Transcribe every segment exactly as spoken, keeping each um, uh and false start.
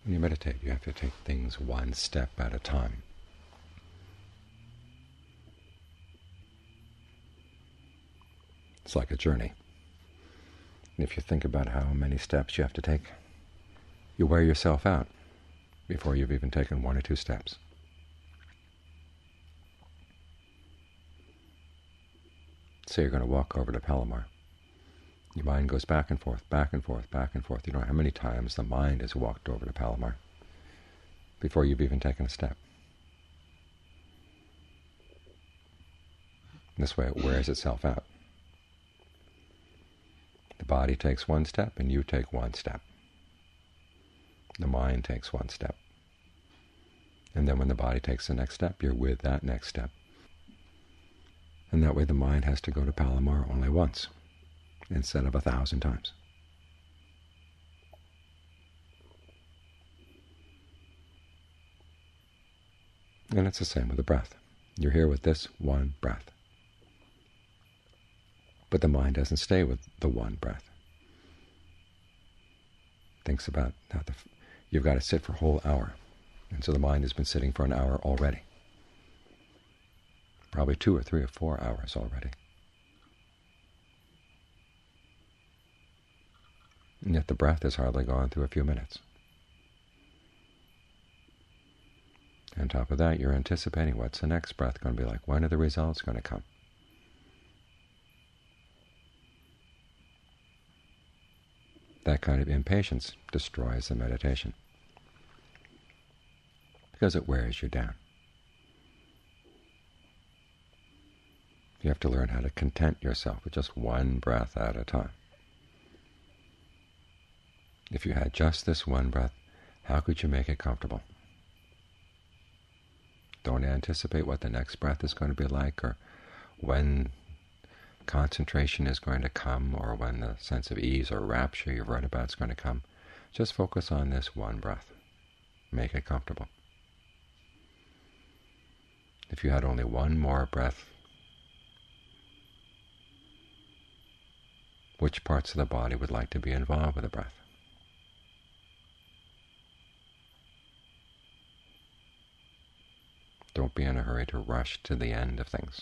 When you meditate, you have to take things one step at a time. It's like a journey. And if you think about how many steps you have to take, you wear yourself out before you've even taken one or two steps. So you're going to walk over to Palomar. Your mind goes back and forth, back and forth, back and forth. You don't know how many times the mind has walked over to Palomar before you've even taken a step. This way it wears itself out. The body takes one step and you take one step. The mind takes one step. And then when the body takes the next step, you're with that next step. And that way the mind has to go to Palomar only once, instead of a thousand times. And it's the same with the breath. You're here with this one breath. But the mind doesn't stay with the one breath. Thinks about how the, you've got to sit for a whole hour. And so the mind has been sitting for an hour already. Probably two or three or four hours already. And yet the breath has hardly gone through a few minutes. On top of that, you're anticipating what's the next breath going to be like. When are the results going to come? That kind of impatience destroys the meditation because it wears you down. You have to learn how to content yourself with just one breath at a time. If you had just this one breath, how could you make it comfortable? Don't anticipate what the next breath is going to be like, or when concentration is going to come, or when the sense of ease or rapture you've read about is going to come. Just focus on this one breath. Make it comfortable. If you had only one more breath, which parts of the body would like to be involved with the breath? Don't be in a hurry to rush to the end of things.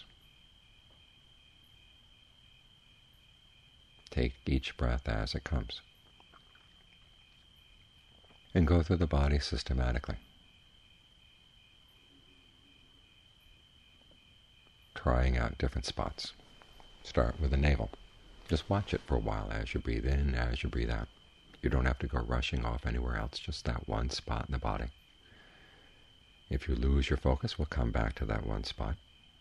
Take each breath as it comes. And go through the body systematically. Trying out different spots. Start with the navel. Just watch it for a while as you breathe in, as you breathe out. You don't have to go rushing off anywhere else, just that one spot in the body. If you lose your focus, we'll come back to that one spot.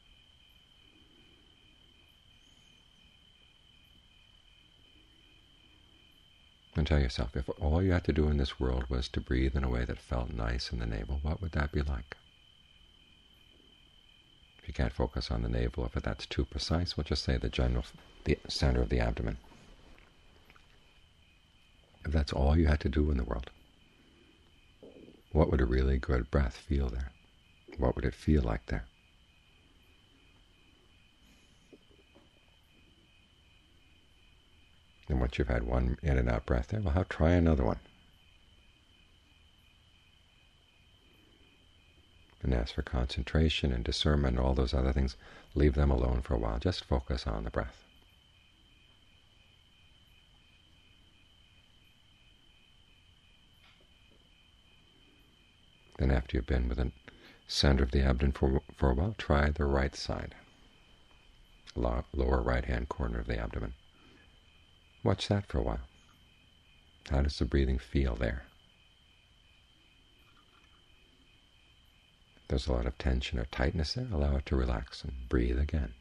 And tell yourself, if all you had to do in this world was to breathe in a way that felt nice in the navel, what would that be like? If you can't focus on the navel, if that's too precise, we'll just say the general, the center of the abdomen. If that's all you had to do in the world, what would a really good breath feel there? What would it feel like there? And once you've had one in and out breath there, well, how try another one. And as for concentration and discernment and all those other things, leave them alone for a while. Just focus on the breath. Then after you've been within the center of the abdomen for, for a while, try the right side, lower right-hand corner of the abdomen. Watch that for a while. How does the breathing feel there? If there's a lot of tension or tightness there, allow it to relax and breathe again.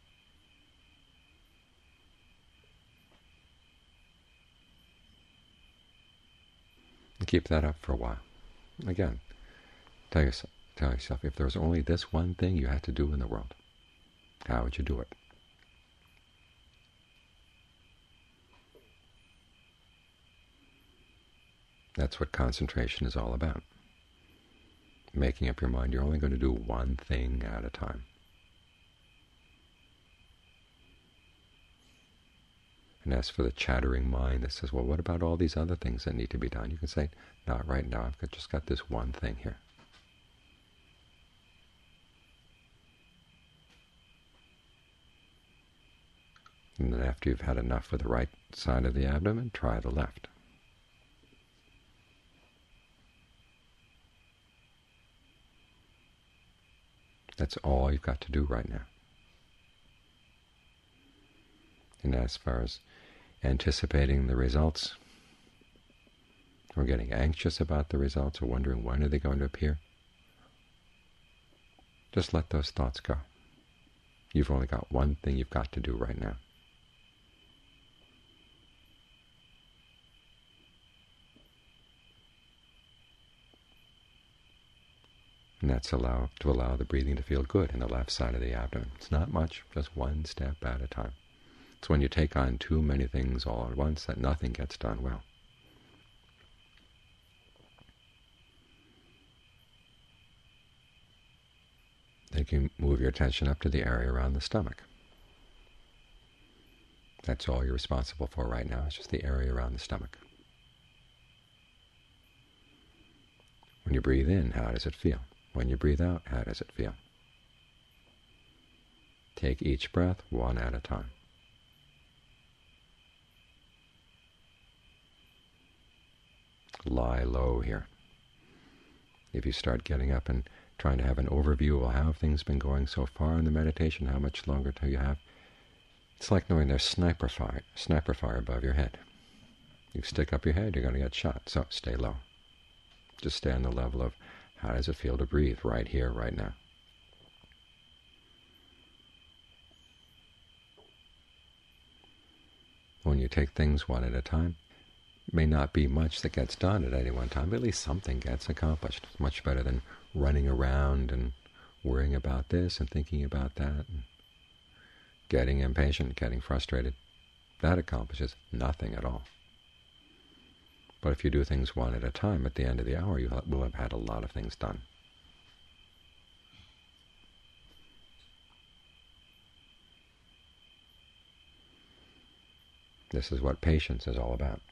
And keep that up for a while. Again, tell yourself, tell yourself, if there was only this one thing you had to do in the world, how would you do it? That's what concentration is all about. Making up your mind you're only going to do one thing at a time. And as for the chattering mind that says, well, what about all these other things that need to be done? You can say, not right now, I've got, just got this one thing here. And then after you've had enough with the right side of the abdomen, try the left. That's all you've got to do right now. And as far as anticipating the results, or getting anxious about the results, or wondering when are they going to appear, just let those thoughts go. You've only got one thing you've got to do right now. And that's allow, to allow the breathing to feel good in the left side of the abdomen. It's not much, just one step at a time. It's when you take on too many things all at once that nothing gets done well. Then you can move your attention up to the area around the stomach. That's all you're responsible for right now. It's just the area around the stomach. When you breathe in, how does it feel? When you breathe out, how does it feel? Take each breath one at a time. Lie low here. If you start getting up and trying to have an overview of how have things been going so far in the meditation, how much longer till you have, it's like knowing there's sniper fire, sniper fire above your head. You stick up your head, you're going to get shot, so stay low. Just stay on the level of how does it feel to breathe right here, right now. When you take things one at a time, it may not be much that gets done at any one time, but at least something gets accomplished. It's much better than running around and worrying about this and thinking about that, and getting impatient, getting frustrated. That accomplishes nothing at all. But if you do things one at a time, at the end of the hour, you will have had a lot of things done. This is what patience is all about.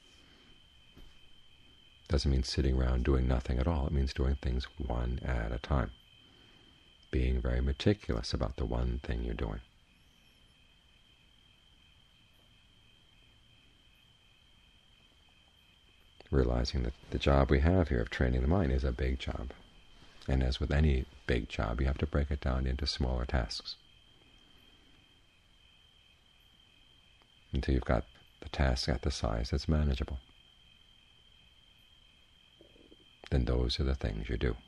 Doesn't mean sitting around doing nothing at all. It means doing things one at a time. Being very meticulous about the one thing you're doing. Realizing that the job we have here of training the mind is a big job. And as with any big job, you have to break it down into smaller tasks. Until you've got the task at the size that's manageable. Then those are the things you do.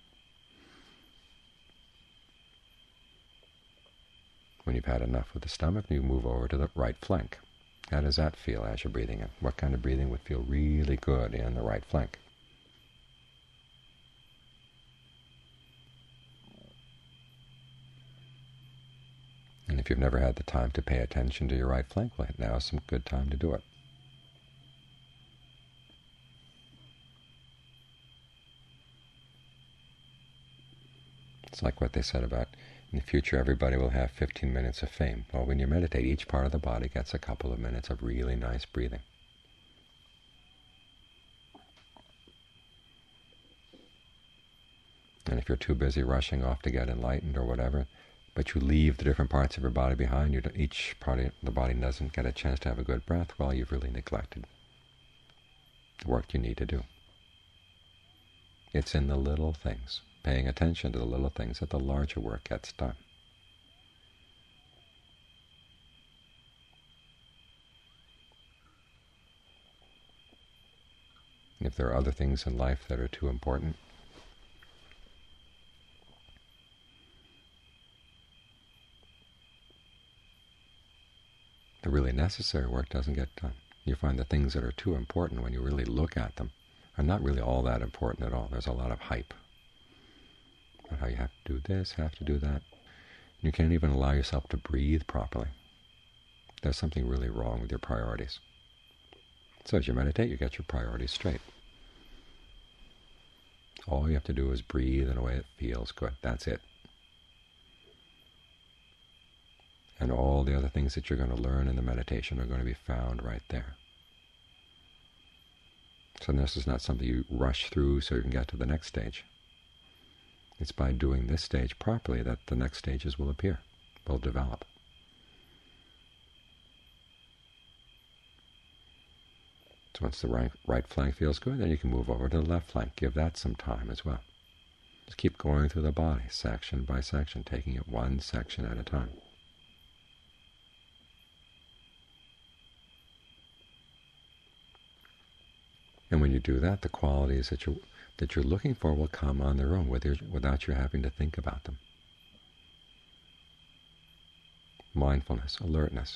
When you've had enough with the stomach, you move over to the right flank. How does that feel as you're breathing in? What kind of breathing would feel really good in the right flank? And if you've never had the time to pay attention to your right flank, well, now is some good time to do it. It's like what they said about in the future everybody will have fifteen minutes of fame. Well, when you meditate, each part of the body gets a couple of minutes of really nice breathing. And if you're too busy rushing off to get enlightened or whatever, but you leave the different parts of your body behind, you each part of the body doesn't get a chance to have a good breath, well, you've really neglected the work you need to do. It's in the little things, paying attention to the little things, that the larger work gets done. And if there are other things in life that are too important, the really necessary work doesn't get done. You find the things that are too important, when you really look at them, are not really all that important at all. There's a lot of hype about how you have to do this, have to do that. You can't even allow yourself to breathe properly. There's something really wrong with your priorities. So as you meditate, you get your priorities straight. All you have to do is breathe in a way that feels good. That's it. And all the other things that you're going to learn in the meditation are going to be found right there. So this is not something you rush through so you can get to the next stage. It's by doing this stage properly that the next stages will appear, will develop. So once the right, right flank feels good, then you can move over to the left flank. Give that some time as well. Just keep going through the body, section by section, taking it one section at a time. And when you do that, the qualities that you're, that you're looking for will come on their own without you having to think about them. Mindfulness, alertness,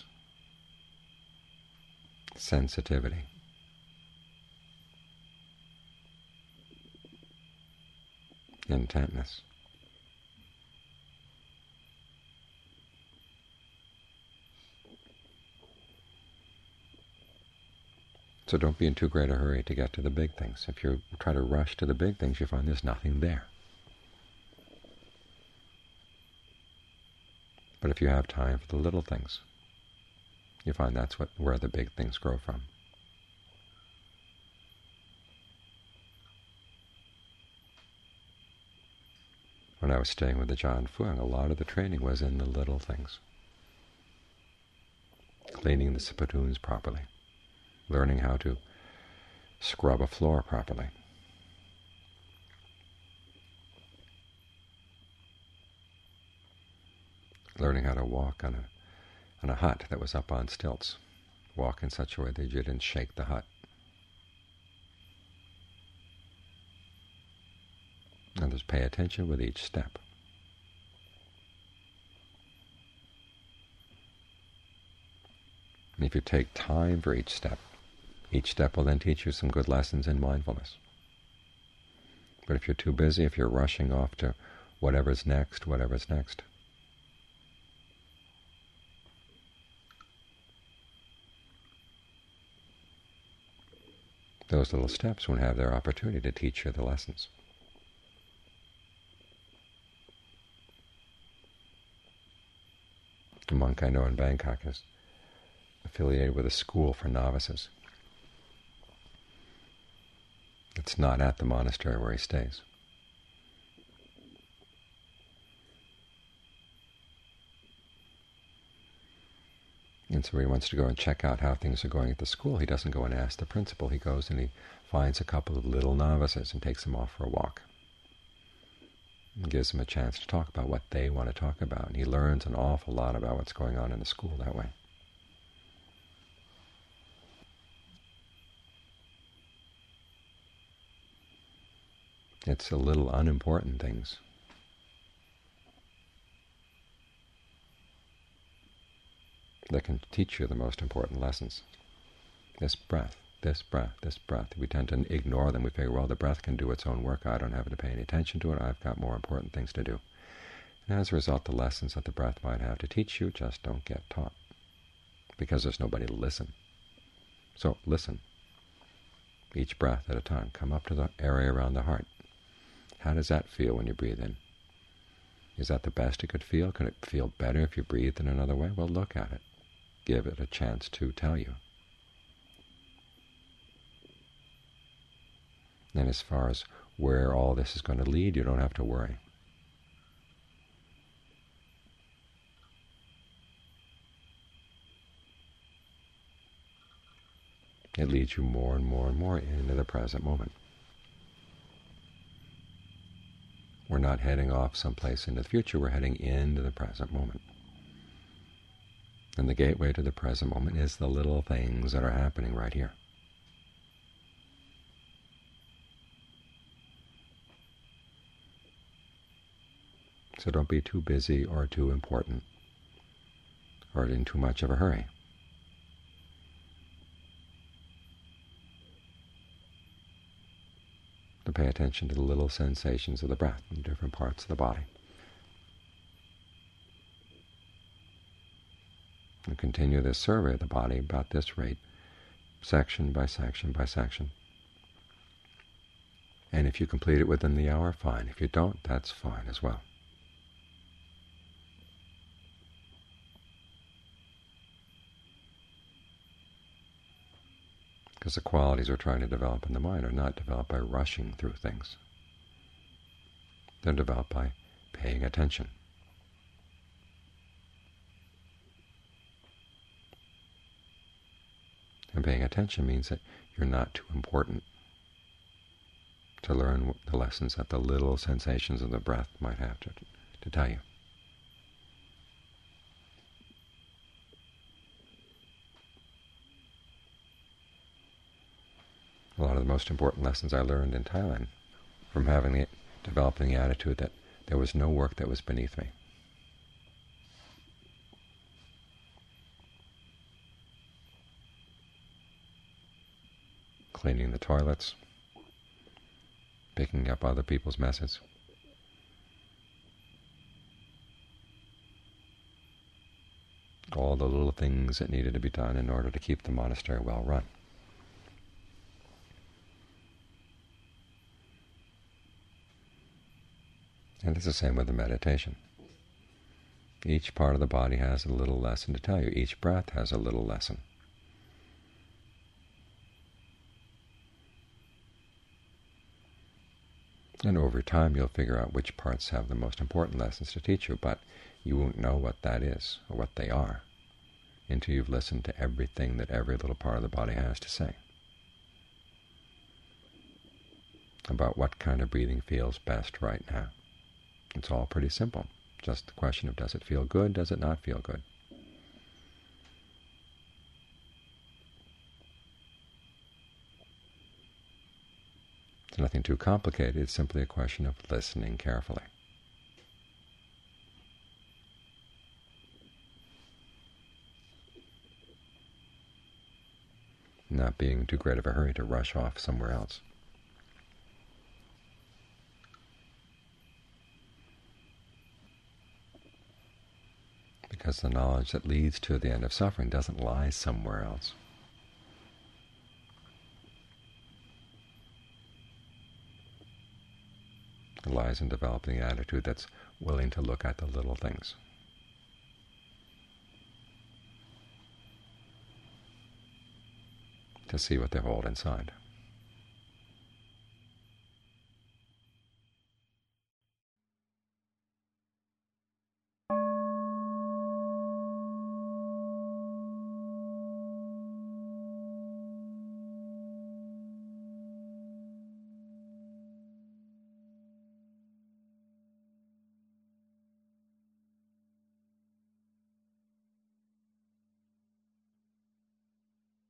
sensitivity, intentness. So don't be in too great a hurry to get to the big things. If you try to rush to the big things, you find there's nothing there. But if you have time for the little things, you find that's what where the big things grow from. When I was staying with the Ajaan Fuang, a lot of the training was in the little things. Cleaning the spittoons properly, learning how to scrub a floor properly, learning how to walk on a, on a hut that was up on stilts, walk in such a way that you didn't shake the hut. And just pay attention with each step. And if you take time for each step, each step will then teach you some good lessons in mindfulness. But if you're too busy, if you're rushing off to whatever's next, whatever's next, those little steps won't have their opportunity to teach you the lessons. A monk I know in Bangkok is affiliated with a school for novices. It's not at the monastery where he stays. And so he wants to go and check out how things are going at the school. He doesn't go and ask the principal. He goes and he finds a couple of little novices and takes them off for a walk. And gives them a chance to talk about what they want to talk about. And he learns an awful lot about what's going on in the school that way. It's the little unimportant things that can teach you the most important lessons. This breath, this breath, this breath. We tend to ignore them. We figure, well, the breath can do its own work. I don't have to pay any attention to it. I've got more important things to do. And as a result, the lessons that the breath might have to teach you just don't get taught because there's nobody to listen. So listen. Each breath at a time. Come up to the area around the heart. How does that feel when you breathe in? Is that the best it could feel? Can it feel better if you breathe in another way? Well, look at it. Give it a chance to tell you. And as far as where all this is going to lead, you don't have to worry. It leads you more and more and more into the present moment. We're not heading off someplace into the future, we're heading into the present moment. And the gateway to the present moment is the little things that are happening right here. So don't be too busy or too important or in too much of a hurry. To pay attention to the little sensations of the breath in different parts of the body. And continue this survey of the body about this rate, section by section by section. And if you complete it within the hour, fine. If you don't, that's fine as well. Because the qualities we're trying to develop in the mind are not developed by rushing through things. They're developed by paying attention. And paying attention means that you're not too important to learn the lessons that the little sensations of the breath might have to, to tell you. A lot of the most important lessons I learned in Thailand from having the, developing the attitude that there was no work that was beneath me. Cleaning the toilets, picking up other people's messes, all the little things that needed to be done in order to keep the monastery well run. And it's the same with the meditation. Each part of the body has a little lesson to tell you. Each breath has a little lesson. And over time you'll figure out which parts have the most important lessons to teach you, but you won't know what that is, or what they are, until you've listened to everything that every little part of the body has to say about what kind of breathing feels best right now. It's all pretty simple. Just the question of, does it feel good, does it not feel good? It's nothing too complicated. It's simply a question of listening carefully. Not being in too great of a hurry to rush off somewhere else. Because the knowledge that leads to the end of suffering doesn't lie somewhere else. It lies in developing an attitude that's willing to look at the little things. To see what they hold inside.